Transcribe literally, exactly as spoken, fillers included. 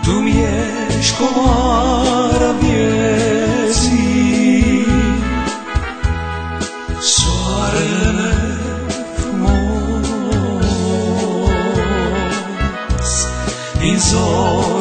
Tu-mi ești comoara vieții, soarele frumos din zori.